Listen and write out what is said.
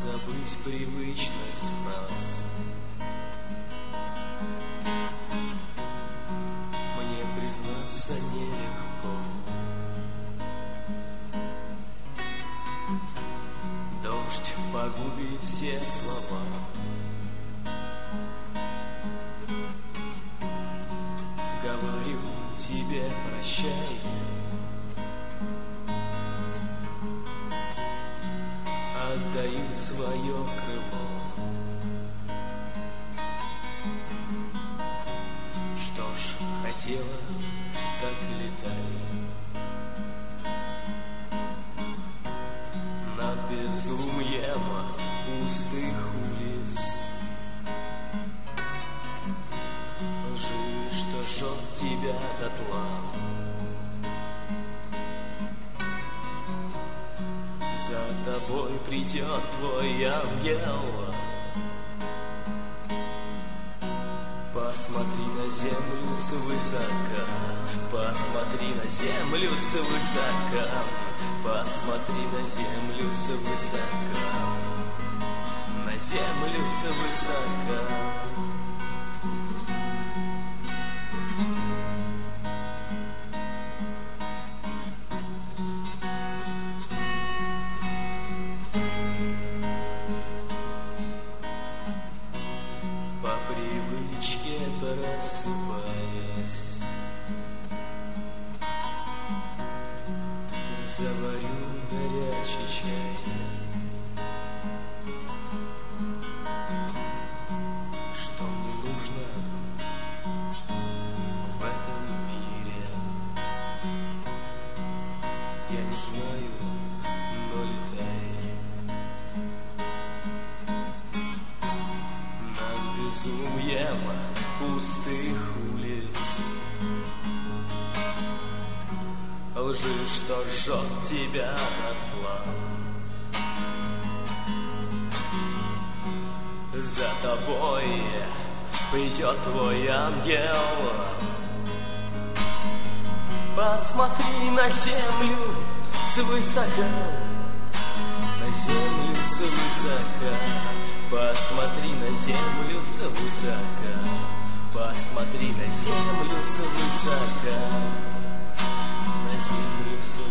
забыть привычность фраз. Мне признаться нелегко. Дождь погубит все слова. Говорю тебе прощай. Отдаю свое крыло. Что ж, хотела, так и летай. Над безумием пустых улиц. Лжи, что жжет тебя дотла. За тобой придет твой ангел. Посмотри на землю свысока. Посмотри на землю свысока. Посмотри на землю свысока. На землю свысока. Просыпаясь, заварю горячий чай. Что мне нужно в этом мире, я не знаю, но летай. Над безумием пустых улиц. Лжи, что жжет тебя дотла. За тобой придет твой ангел. Посмотри на землю свысока. На землю свысока. Посмотри на землю свысока. Посмотри на землю свысока. На землю свысока.